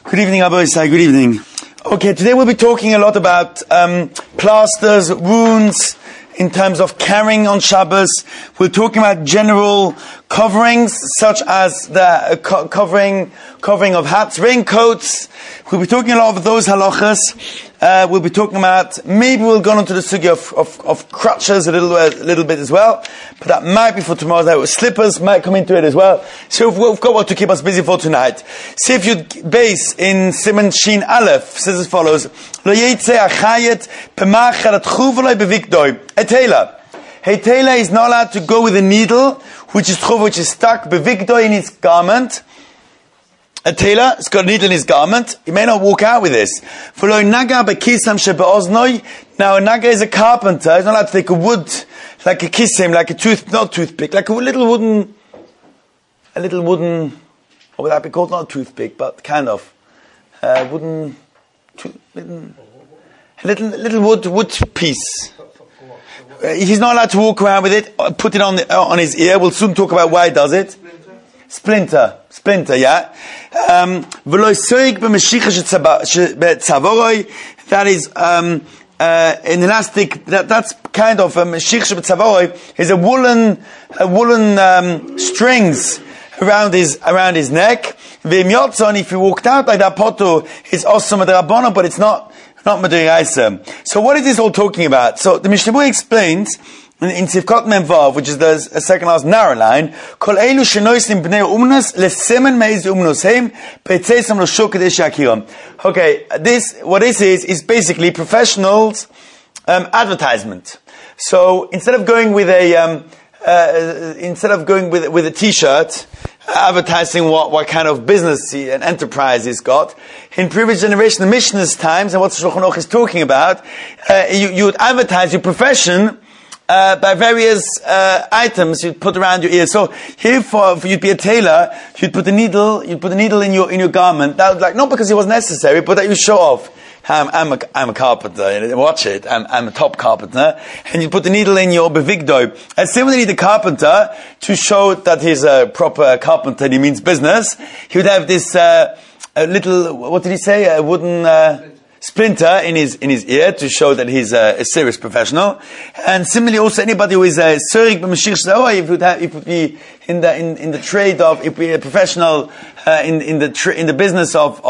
Good evening, Abba Isai. Good evening. Okay, today we'll be talking a lot about plasters, wounds, in terms of carrying on Shabbos. We're talking about general coverings, such as the covering of hats, raincoats. We'll be talking a lot of those halachas. We'll be talking about, maybe we'll go into the sugya of crutches a little bit as well, but that might be for tomorrow's night. Slippers might come into it as well. So we've got what to keep us busy for tonight. See if you base in Siman Shin Aleph, says as follows: Lo yetze achayet pemachat chuvoloi bevikdoi. A tailor is not allowed to go with a needle, which is stuck bevikdoi in his garment. A tailor has got a needle in his garment. He may not walk out with this. Now, a naga is a carpenter. He's not allowed to take a wood, like a kissim, like a toothpick, like a little wooden, what would that be called? Not a toothpick, but kind of, little wood piece. He's not allowed to walk around with it, put it on his ear. We'll soon talk about why he does it. Splinter, yeah. That is, an elastic, that's kind of, is a woolen, strings around his neck. If he walked out like that, poto is awesome Rabbanan, but it's not Maduraisa. So what is this all talking about? So the Mishnah Berurah explains, in Sivkot Memvav, which is the second last narrow line, Kol elu shenoisim bnei umnas lesemen meiz umnosheim peitzeisam l'shuk kadesh yakiram. Okay, what this is basically professionals advertisement. So instead of going with a T-shirt advertising what kind of business and enterprise he's got, in previous generation, the Mishnah's times, and what Shulchan Aruch is talking about, you would advertise your profession by various items you'd put around your ears. So here, for you'd be a tailor, you'd put a needle in your garment. That would, not because it was necessary, but that you show off. I'm a carpenter. Watch it. I'm a top carpenter. And you put the needle in your bevigdoi. And similarly, the carpenter, to show that he's a proper carpenter and he means business, he would have this a little, what did he say? A wooden splinter in his ear to show that he's a serious professional. And similarly, also anybody who is a surig b'mashir sh'zahoi, if would be in the trade of, if be a professional in the business of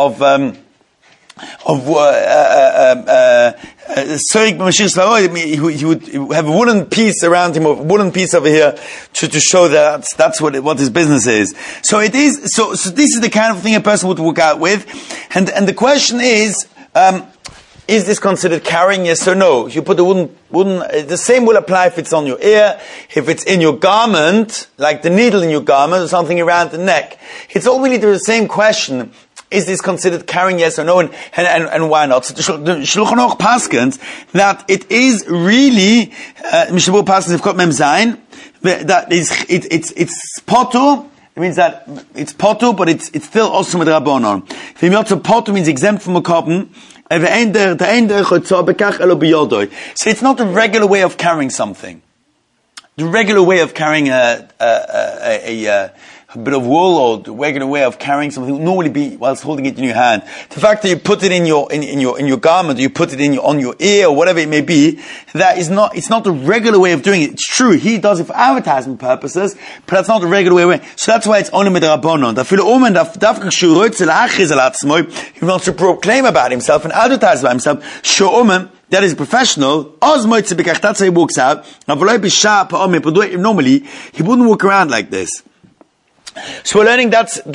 he would have a wooden piece around him, or a wooden piece over here to show that that's what his business is. So it is. So this is the kind of thing a person would walk out with, and the question is this considered carrying? Yes or no? If you put a wooden, the same will apply if it's on your ear, if it's in your garment, like the needle in your garment, or something around the neck. It's all really the same question. Is this considered carrying? Yes or no? And why not? So the Shulchan Aruch paskins that it is really Mishnah Berurah paskins have got mem zayin, that is it's poto. It means that it's poto, but it's still also with Rabbanon. Poto means exempt from a carbon. So it's not the regular way of carrying something. The regular way of carrying a bit of wool, or the regular way of carrying something would normally be whilst holding it in your hand. The fact that you put it in your garment, or you put it on your ear, or whatever it may be, it's not the regular way of doing it. It's true, he does it for advertisement purposes, but that's not the regular way. So that's why it's only with the Rabbanon. He wants to proclaim about himself and advertise about himself. That is professional. That's how he walks out. Normally, he wouldn't walk around like this. So we're learning that's the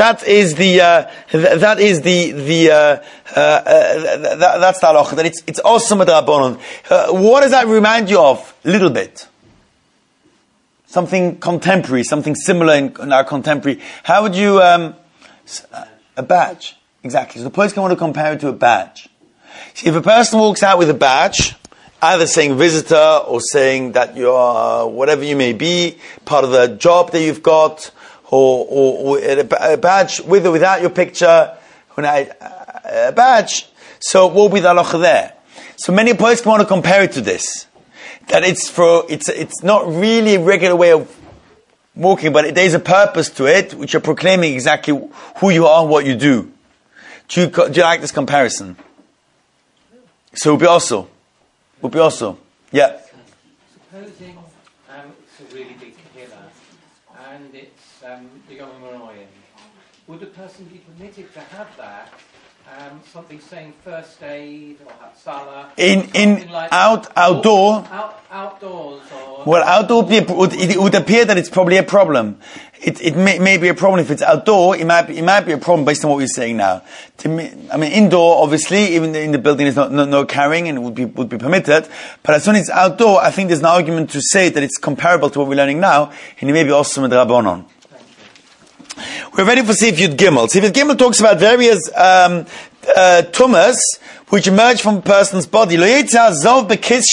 halacha, that it's awesome with Rabbanon. What does that remind you of? A little bit. Something contemporary, something similar in our contemporary. How would you, a badge? Exactly. So the place can want to compare it to a badge. See, if a person walks out with a badge, either saying visitor or saying that you are whatever you may be, part of the job that you've got, or a badge with or without your picture, a badge. So what will be the halacha there? So many poets want to compare it to this. That it's not really a regular way of walking, but there's a purpose to it, which you're proclaiming exactly who you are and what you do. Do you like this comparison? So it would be also. Yeah. Supposing it's a really big killer and it's the Yom Moroyim, would a person be permitted to have that? Something saying first aid or Hatzalah? Outdoors. Well, outdoor it would appear that it's probably a problem. It may be a problem if it's outdoor. It might be a problem based on what we're saying now. Indoor, obviously, even in the building, is no carrying and would be permitted. But as soon as it's outdoor, I think there's an argument to say that it's comparable to what we're learning now, and it may be also with Rabbanon. We're ready for Sif Yud Gimel. Sif Yud Gimel talks about various tumas which emerge from a person's body. A person has got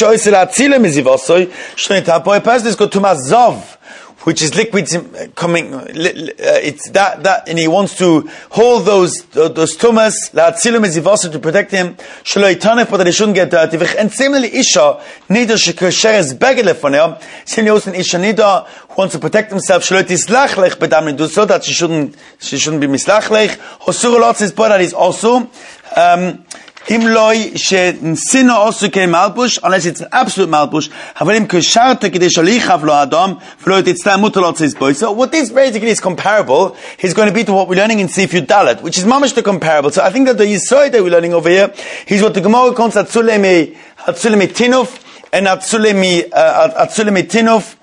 tumas zov, which is liquids coming. It's that, and he wants to hold those tumas to protect him. But that he shouldn't get dirty. And similarly, Isha nida shekasheres beged lefoneh. Similarly, also Isha nida who wants to protect himself, so that she shouldn't be mislachlech. Hosur lotzis, but that is also. Unless it's an absolute malbush, so what this basically is comparable is going to be to what we're learning in Sif Yud Dalet, which is mamash the comparable. So I think that the Yisod that we're learning over here is what the Gemara calls Atzulemi Tinuf and Atzulemi Tinuf,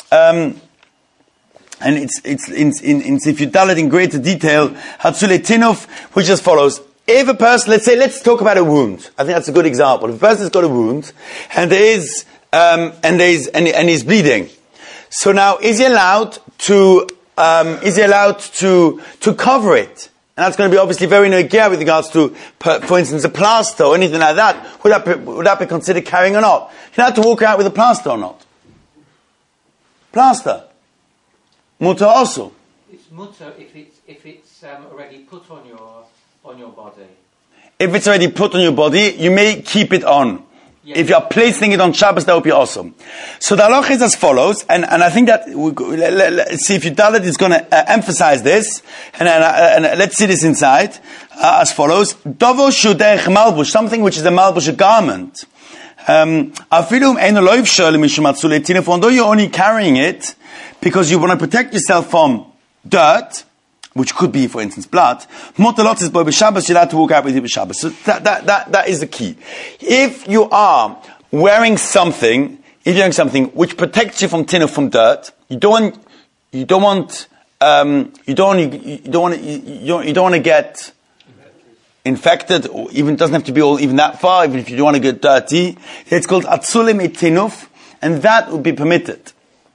and it's in Sif Yud Dalet in greater detail. Hatzule Tinuf, which just follows. If a person, let's talk about a wound. I think that's a good example. If a person's got a wound and he's bleeding, so now is he allowed to cover it? And that's going to be obviously very negea with regards to, for instance, a plaster or anything like that. Would that be considered carrying or not? You have to walk out with a plaster or not? Plaster. Mutter also. It's mutter if it's already put on your body. If it's already put on your body, you may keep it on. Yes. If you are placing it on Shabbos, that would be awesome. So the halacha is as follows, and I think that let's see if Yud Dalet is going to emphasize this, and let's see this inside as follows: Dovo shudech malbush, something which is a malbush, a garment. Although you're only carrying it because you want to protect yourself from dirt, which could be, for instance, blood. Motalot is by Shabbos, you're allowed to walk out with it Shabbos. So that is the key. If you are wearing something which protects you from tin or from dirt, you don't want to get infected, or even doesn't have to be even that far, even if you don't want to get dirty. It's called atzulim etinuf, and that would be permitted.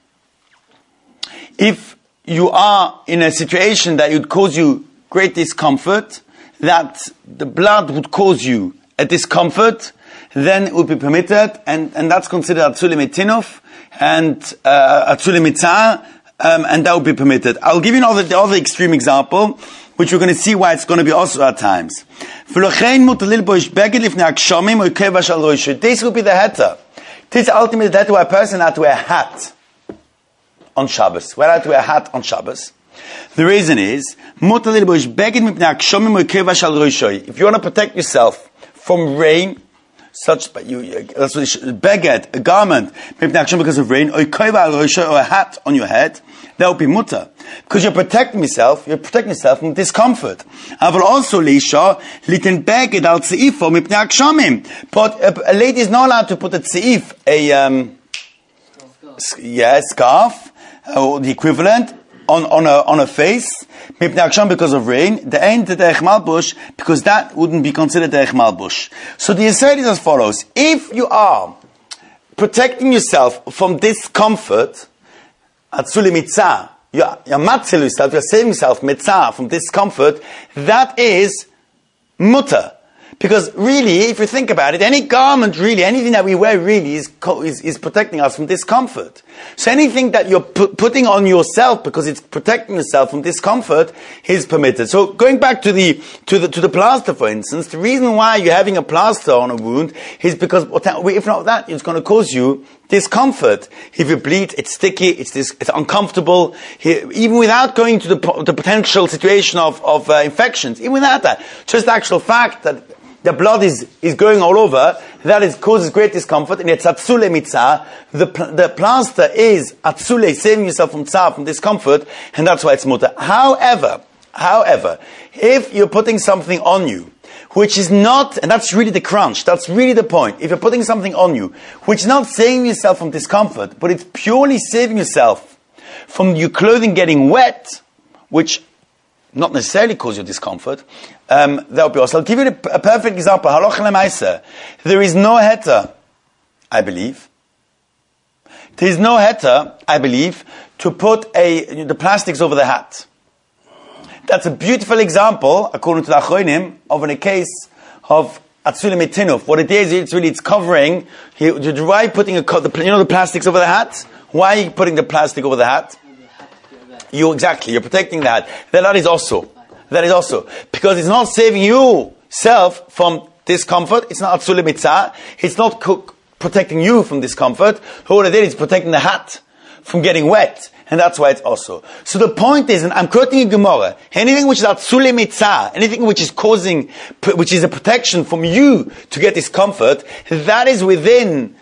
If you are in a situation that would cause you great discomfort, that the blood would cause you a discomfort, then it would be permitted, and that's considered atzulim etinuf, and atzulim mitzah, and that would be permitted. I'll give you the other extreme example, which we're going to see why it's going to be also at times. This will be the heter. This is ultimately the heter where a person had to wear a hat on Shabbos. Where had to wear a hat on Shabbos? The reason is, if you want to protect yourself from rain, that's what beged, a garment, because of rain, or a hat on your head, that would be mutter. Because you're protecting yourself from discomfort. But a lady is not allowed to put a tzeif, a scarf, or the equivalent, on her face, because of rain, because that wouldn't be considered derech malbush. So the Yisrael is as follows: if you are protecting yourself from discomfort, atzuli mitzah, you're matzil yourself, you're saving yourself mitzah from discomfort, that is mutter. Because really, if you think about it, any garment really, anything that we wear really is protecting us from discomfort. So anything that you're putting on yourself because it's protecting yourself from discomfort is permitted. So going back to the plaster, for instance, the reason why you're having a plaster on a wound is because if not that, it's going to cause you discomfort. If you bleed, it's sticky, it's uncomfortable. Even without going to the potential situation of infections, even without that, just the actual fact that the blood is going all over, that causes great discomfort, and it's atzule mitzah. The plaster is atzule, saving yourself from tzah, from discomfort, and that's why it's mutter. However, if you're putting something on you, which is not, and that's really the crunch, that's really the point, if you're putting something on you, which is not saving yourself from discomfort, but it's purely saving yourself from your clothing getting wet, which not necessarily cause you discomfort, that would be awesome. I'll give you a perfect example. Halacha lemaisa. There is no heter, I believe. There is no heter, I believe, to put the plastics over the hat. That's a beautiful example, according to the Achronim, of a case of atzule mitinuf. What it is, it's covering. Why are you putting the plastics over the hat? Why are you putting the plastic over the hat? You're protecting that. That is also. Because it's not saving you self from discomfort. It's not atzule mitzah. It's not protecting you from discomfort. All it is protecting the hat from getting wet. And that's why it's also. So the point is, and I'm quoting a Gemara, anything which is atzule mitzah, anything which is which is a protection from you to get discomfort, that is within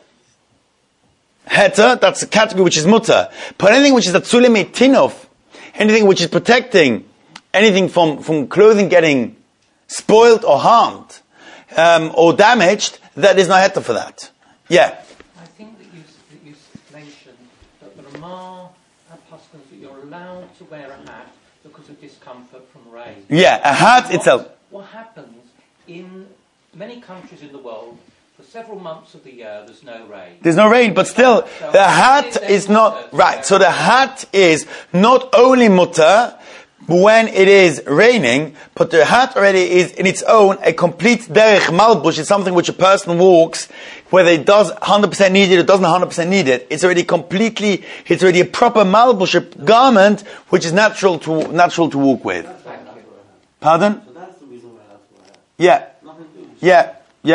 heter, that's a category which is mutter. But anything which is atzule mitinov, anything which is protecting anything from clothing getting spoiled or harmed, or damaged, that is no heter for that. Yeah. I think that you mentioned that the Ramah postulates that you're allowed to wear a hat because of discomfort from rain. Yeah, a hat itself. What happens in many countries in the world, for several months of the year, there's no rain. There's no rain, but still, the hat is not, right, so the hat is not only mutter when it is raining, but the hat already is in its own a complete derech malbush. It's something which a person walks, whether it does 100% need it or doesn't 100% need it. It's already a proper malbush, a garment, which is natural to walk with. Pardon? So that's the reason why that's why. Yeah. Nothing to do. Yeah.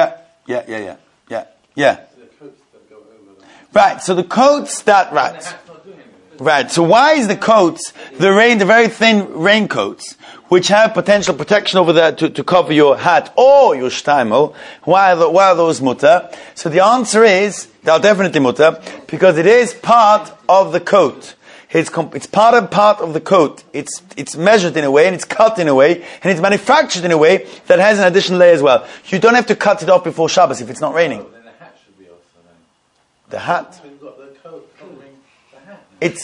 Right, so the coats that, right, so why is the coats, the very thin raincoats, which have potential protection over there to cover your hat or your shtaimel, why are those mutter? So the answer is, they are definitely mutter, because it is part of the coat. It's part of the coat. It's measured in a way, and it's cut in a way, and it's manufactured in a way that has an additional layer as well. You don't have to cut it off before Shabbos if it's not raining. Then the hat should be also then. The hat. We've got the coat covering the hat.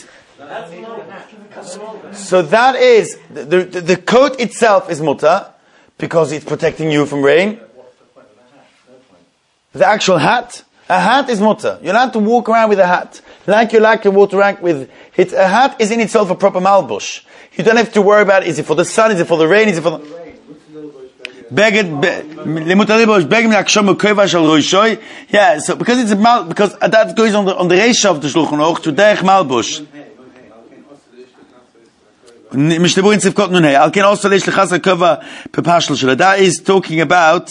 So that is, the coat itself is mutter, because it's protecting you from rain. What's the point of the hat? No point. The actual hat, a hat is mutter. You're allowed to walk around with a hat. Like you like to walk around with it. A hat is in itself a proper malbush. You don't have to worry about, is it for the sun, is it for the rain, is it for the... Yeah, so because it's a mal, because that goes on the reisha of the Shulchan Aruch to derech malbush. That is talking about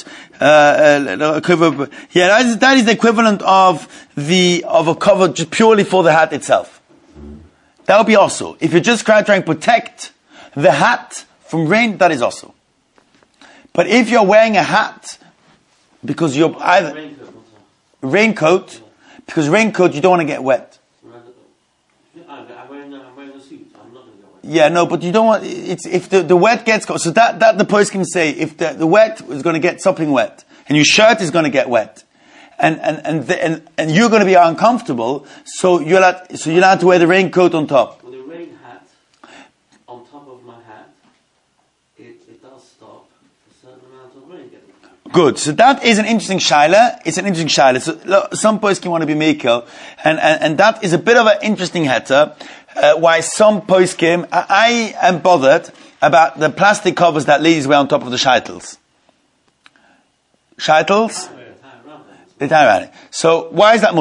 that is the equivalent of a cover just purely for the hat itself. That would be also. If you're just trying to protect the hat from rain, that is also. But if you're wearing a hat because you're either raincoat, because raincoat you don't want to get wet. I'm wearing a suit. I'm not going to get wet. Yeah, no, but you don't want. It's if the wet gets so that the post can say if the wet is going to get something wet and your shirt is going to get wet, and you're going to be uncomfortable, so you're allowed to wear the raincoat on top. With a rain hat on top of my hat, it does stop a certain amount of rain getting. Good. So that is an interesting shaila. It's an interesting shaila. So some poskim want to be mekel, and that is a bit of an interesting heter. Why some poskim, I am bothered about the plastic covers that ladies wear on top of the shaitels. Shaitels? They tie around it. So why is that mutter?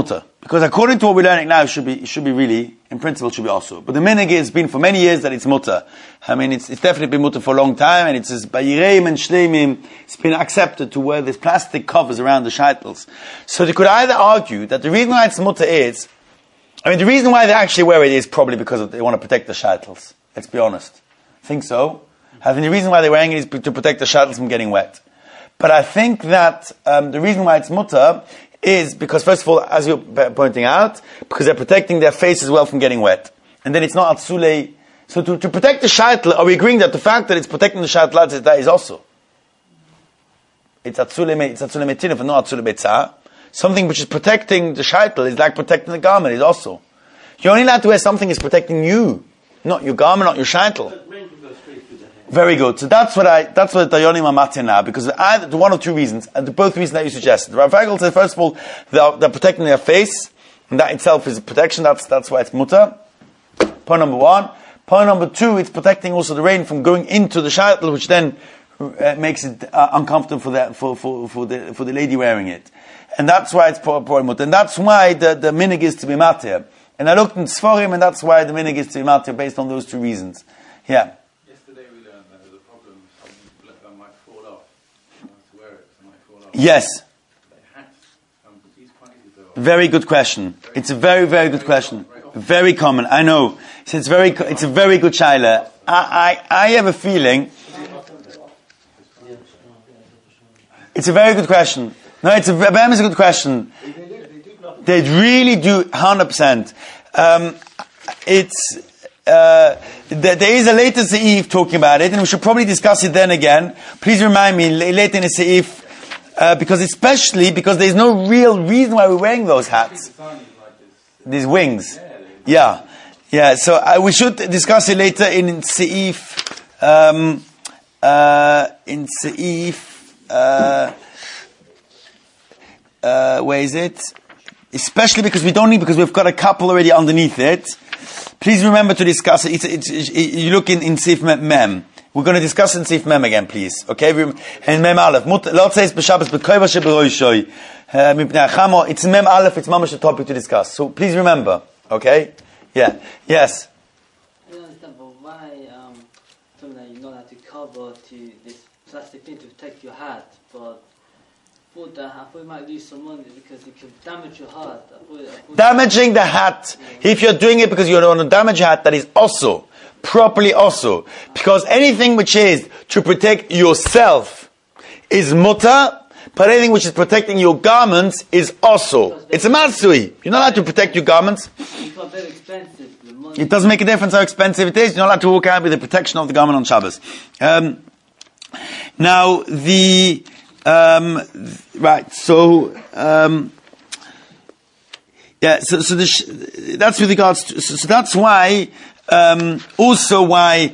Because according to what we're learning now, it should be really, in principle, it should be also. But the minhag has been for many years that it's mutter. I mean, it's definitely been mutter for a long time, and it's by Yireim and Shleimim, it's been accepted to wear these plastic covers around the shaitels. So they could either argue that the reason why it's mutter is, the reason why they actually wear it is probably because they want to protect the shaitels. Let's be honest. I think so. I think the reason why they're wearing it is to protect the shaitels from getting wet. But I think that the reason why it's mutter is because, first of all, as you're pointing out, because they're protecting their face as well from getting wet. And then it's not atzulei. So to protect the shaitel, are we agreeing that the fact that it's protecting the shaitel, that is also? It's atzulei metinif and not atzulei betzah. Something which is protecting the shaitel is like protecting the garment, is also. You're only allowed to wear something that's protecting you, not your garment, not your shaitel. Very good. So that's what the Yonim are matir now, because either one or two reasons, and both reasons that you suggested. Rav Feigl said, first of all, they're protecting their face, and that itself is a protection. That's why it's mutter. Point number one. Point number two, it's protecting also the rain from going into the shaitel, which then makes it uncomfortable for the lady wearing it. And that's why it's point mutter. And that's why the minhag is to be matir. And I looked in Sforim, and that's why the minhag is to be matir, based on those two reasons. Yeah. Yes. Very good question. It's a very, very good question. Very common. I know. It's a very good shaila. I have a feeling. It's a very good question. No, it's a good question. They really do 100%. There is a later seif talking about it, and we should probably discuss it then again. Please remind me later in the seif. Because there's no real reason why we're wearing those hats. These wings. Yeah. So we should discuss it later in Seif. Where is it? Especially because we've got a couple already underneath it. Please remember to discuss it. You look in Seif Mem. We're going to discuss in Seif Mem again, please. Okay? And Mem Aleph. Lord says, B'Shabbos, B'Koiva Sheberoishoi. It's Mem Aleph, it's mamash a topic to discuss. So please remember. Okay? Yeah. Yes? I don't understand, but why something that you're not allowed to cover to this plastic thing to protect your hat, but I thought you might lose some money because it could damage your hat. Damaging the hat. Yeah. If you're doing it because you don't want to damage your hat, that is also. Properly also. Because anything which is to protect yourself is mutter, but anything which is protecting your garments is also. It's a matsui. You're not allowed to protect your garments. It's not very expensive. It doesn't make a difference how expensive it is. You're not allowed to walk out with the protection of the garment on Shabbos. Now, that's with regards to, so that's why, also why,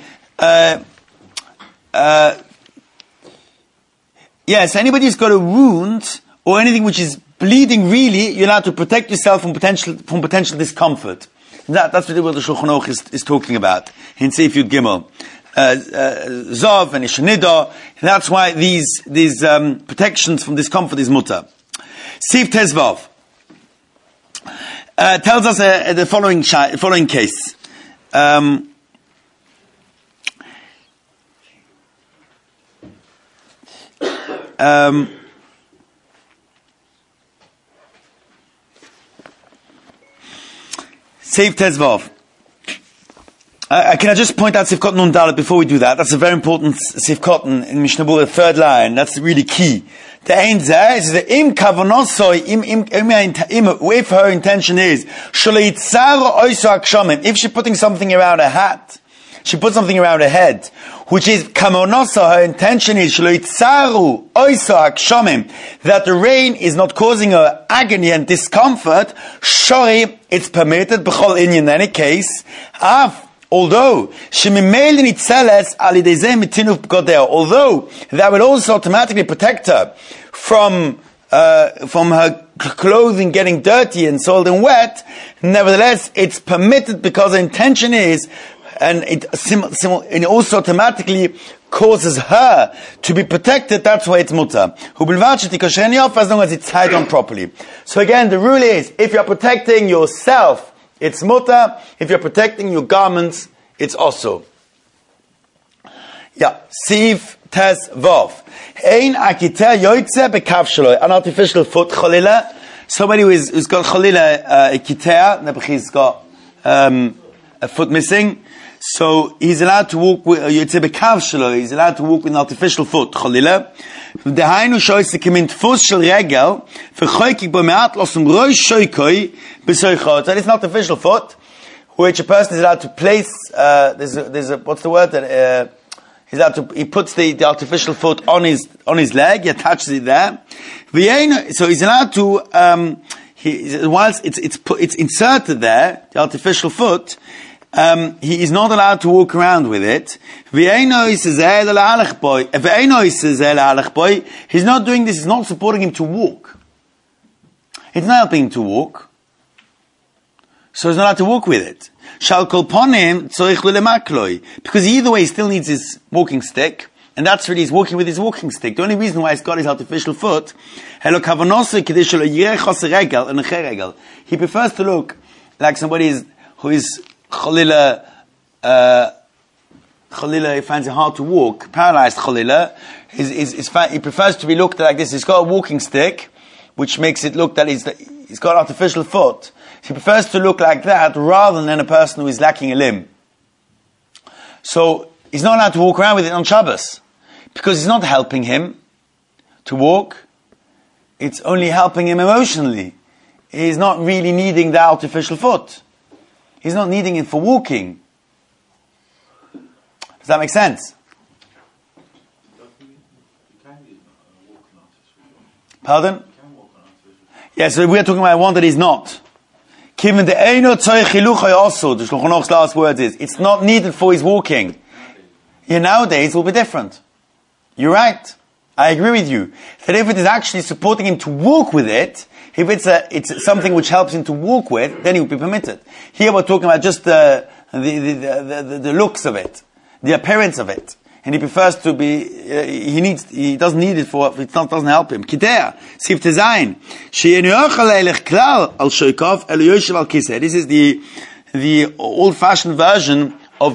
yes, anybody who's got a wound or anything which is bleeding really, you're allowed to protect yourself from potential discomfort. That's what the Shulchan Aruch is talking about in Seif Yud Gimel. Zov and Ishanida. That's why these protections from discomfort is mutter. Seif Tezvav tells us the following case. Seif Tezvav. Can I just point out Seif Kotten Nun Dalet before we do that? That's a very important Seif Kotten in Mishnah Berurah, the third line. That's really key. The Ein Zeh is the Im Kavanosoi, if her intention is, if she's putting something around her hat, she put something around her head, which is Kavanosoi, her intention is, that the rain is not causing her agony and discomfort, Shori, it's permitted, B'chol Inyan, in any case, although that will also automatically protect her from her clothing getting dirty and soiled and wet, nevertheless it's permitted because the intention is and it also automatically causes her to be protected, that's why it's mutter. As long as it's tied on properly. So again, the rule is, if you're protecting yourself, it's mutter. If you're protecting your garments, it's also. Yeah, Siv Tes Vov. Ein akiter yoitze bekav shloi. An artificial foot cholila. Somebody who's got cholila a kiter, he's got a foot missing. So he's allowed to walk with yoitze bekav shloi. He's allowed to walk with an artificial foot cholila. Dehainu shoyse kimint fus shel regel verchoykig bo meat losum roy shoykoi besoychot. So it's an artificial foot which a person is allowed to place. There's a what's the word that. He puts the artificial foot on his leg, he attaches it there. So he's allowed to, whilst it's inserted there, the artificial foot, he is not allowed to walk around with it. He's not doing this, it's not supporting him to walk. It's not helping him to walk. So he's not allowed to walk with it. Because either way he still needs his walking stick, and that's really he's walking with his walking stick. The only reason why he's got his artificial foot, he prefers to look like somebody who is cholila, he finds it hard to walk, paralyzed cholila. He prefers to be looked at like this. He's got a walking stick, which makes it look that he's got an artificial foot. He prefers to look like that rather than a person who is lacking a limb. So he's not allowed to walk around with it on Shabbos because it's not helping him to walk. It's only helping him emotionally. He's not really needing the artificial foot. He's not needing it for walking. Does that make sense? Pardon? Yeah, so we're talking about one that is not. Given the Eino Tzoi Chiluchai also, the Shulchan Aruch's last word is, it's not needed for his walking. Here nowadays will be different. You're right. I agree with you. That if it is actually supporting him to walk with it, if it's something which helps him to walk with, then it will be permitted. Here we're talking about just the looks of it, the appearance of it. And he prefers to be, he doesn't need it for, it doesn't help him. Kidea, Sif Tezayin, This is the old-fashioned version of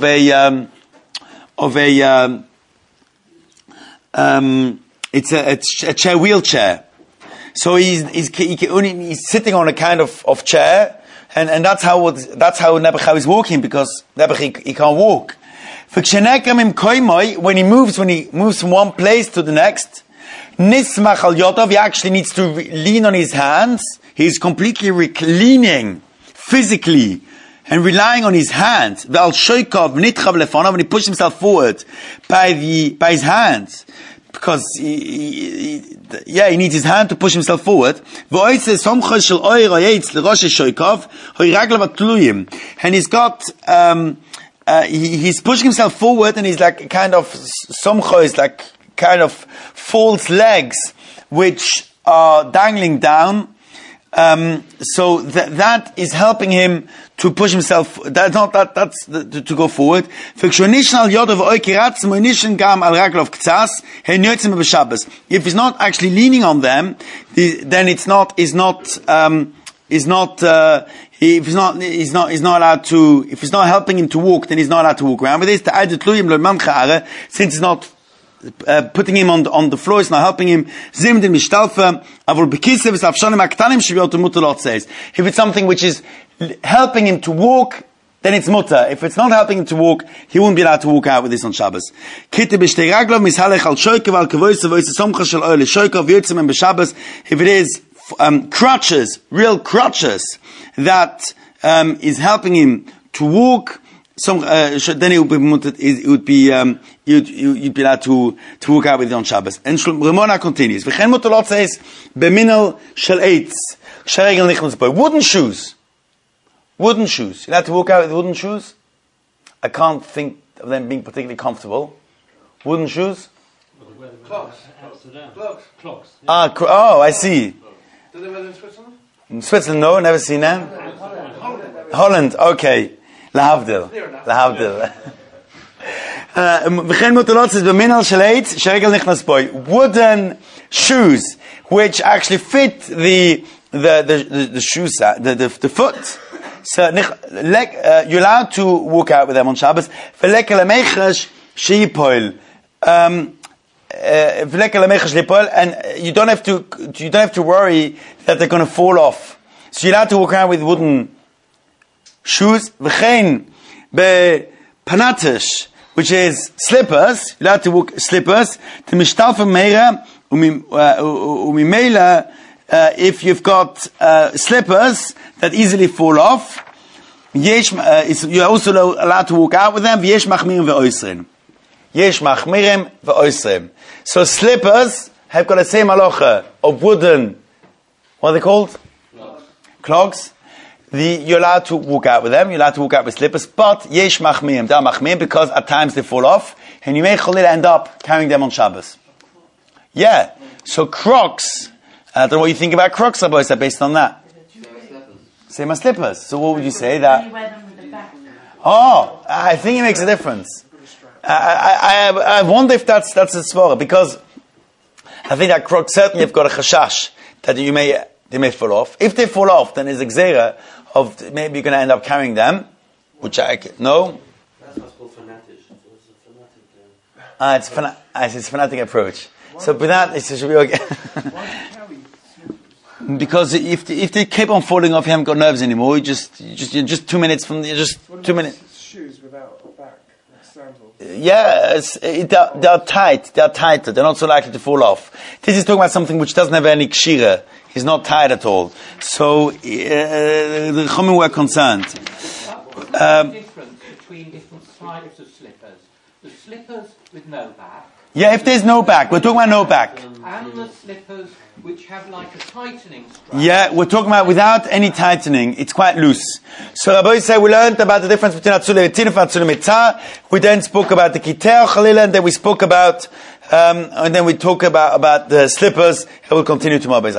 it's a chair, wheelchair. So he's sitting on a kind of chair, and that's how Nebuchadnezzar is walking, because Nebuchadnezzar he can't walk. When he moves from one place to the next, Nismach al Yodov, he actually needs to lean on his hands. He's completely leaning physically and relying on his hands. When he pushes himself forward by his hands, because he needs his hand to push himself forward. And he's got he's pushing himself forward, and he's like kind of false legs which are dangling down. So that is helping him to push himself. That's to go forward. If he's not actually leaning on them, then he's not allowed to, if it's not helping him to walk, then he's not allowed to walk around with this. Since it's not putting him on the floor, it's not helping him. If it's something which is helping him to walk, then it's mutter. If it's not helping him to walk, he won't be allowed to walk out with this on Shabbos. If it is crutches, real crutches, that is helping him to walk, then it would be you'd be allowed to walk out with it on Shabbos. And Ramona continues. V'chen mutolot says beminel shel eitz sheregel nichnas boy. Wooden shoes. You're allowed to walk out with wooden shoes. I can't think of them being particularly comfortable. Wooden shoes. Clogs. I see. Do they wear them in Switzerland? In Switzerland, no, never seen them. Holland. Holland, okay. Lahavdil. Clear enough. Lahavdil. Wooden shoes which actually fit the shoe the foot. So you're allowed to walk out with them on Shabbos. And you don't have to worry that they're going to fall off. So you're allowed to walk around with wooden shoes. Which is slippers. You're allowed to walk slippers. If you've got slippers that easily fall off, you're also allowed to walk out with them. So slippers have got the same halacha of wooden, what are they called? Clogs. You're allowed to walk out with them, you're allowed to walk out with slippers, but yesh machmirim, da machmirim, because at times they fall off, and you may end up carrying them on Shabbos. Yeah. So Crocs, I don't know what you think about Crocs, I suppose, based on that. Same as slippers. So what would you say that? Oh, I think it makes a difference. I wonder if that's a svara, because I think that Crocs certainly have got a chashash that they may fall off. If they fall off, then there's a gzera of maybe you're going to end up carrying them, which no. That's what's called fanatic. It's a fanatic. It's a fanatic approach. So with that, it should be okay. Because if they keep on falling off, you haven't got nerves anymore. You're just 2 minutes from 2 minutes. Shoes without a back, like sandals. Yeah, they're tight. They're tighter. They're not so likely to fall off. This is talking about something which doesn't have any kshira. He's not tired at all. So the Chachamim were concerned. What's the difference between different types of slippers? The slippers with no back. Yeah, if there's no back, we're talking about no back. And the slippers which have like a tightening strap. Yeah, we're talking about without any tightening. It's quite loose. So Rabbi say we learned about the difference between Atzule Tinef and Atzule Mitzah. We then spoke about the Kiteh Chalila, and then we spoke about, and then we talk about the slippers. And we'll continue tomorrow.